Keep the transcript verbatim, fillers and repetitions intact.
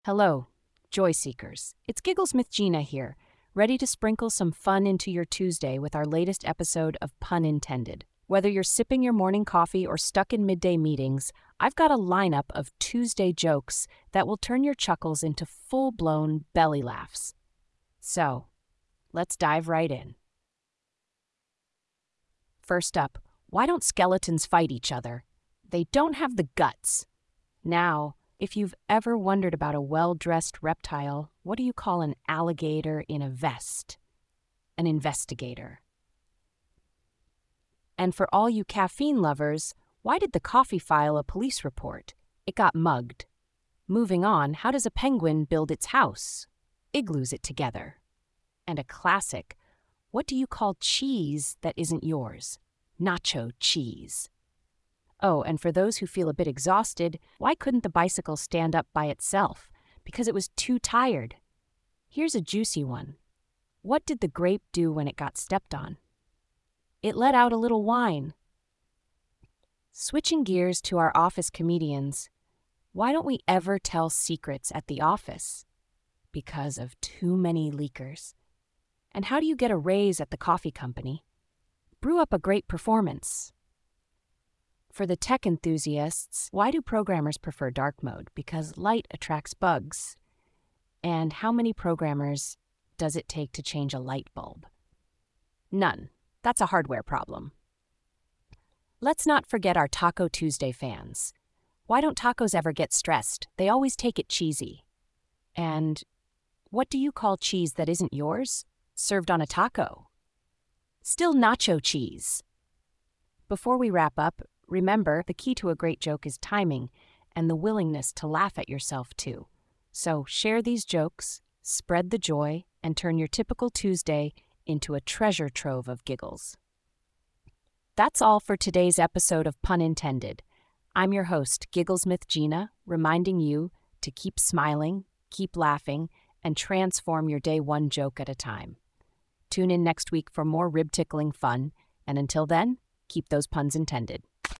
Hello, Joy Seekers. It's Gigglesmith Gina here, ready to sprinkle some fun into your Tuesday with our latest episode of Pun Intended. Whether you're sipping your morning coffee or stuck in midday meetings, I've got a lineup of Tuesday jokes that will turn your chuckles into full-blown belly laughs. So, let's dive right in. First up, why don't skeletons fight each other? They don't have the guts. Now, if you've ever wondered about a well-dressed reptile, what do you call an alligator in a vest? An investigator. And for all you caffeine lovers, why did the coffee file a police report? It got mugged. Moving on, how does a penguin build its house? Igloos it together. And a classic, what do you call cheese that isn't yours? Nacho cheese. Oh, and for those who feel a bit exhausted, why couldn't the bicycle stand up by itself? Because it was too tired. Here's a juicy one. What did the grape do when it got stepped on? It let out a little wine. Switching gears to our office comedians, why don't we ever tell secrets at the office? Because of too many leakers. And how do you get a raise at the coffee company? Brew up a great performance. For the tech enthusiasts, why do programmers prefer dark mode? Because light attracts bugs. And how many programmers does it take to change a light bulb? None. That's a hardware problem. Let's not forget our Taco Tuesday fans. Why don't tacos ever get stressed? They always take it cheesy. And what do you call cheese that isn't yours? Served on a taco. Still nacho cheese. Before we wrap up, remember, the key to a great joke is timing and the willingness to laugh at yourself, too. So share these jokes, spread the joy, and turn your typical Tuesday into a treasure trove of giggles. That's all for today's episode of Pun Intended. I'm your host, Gigglesmith Gina, reminding you to keep smiling, keep laughing, and transform your day one joke at a time. Tune in next week for more rib-tickling fun, and until then, keep those puns intended.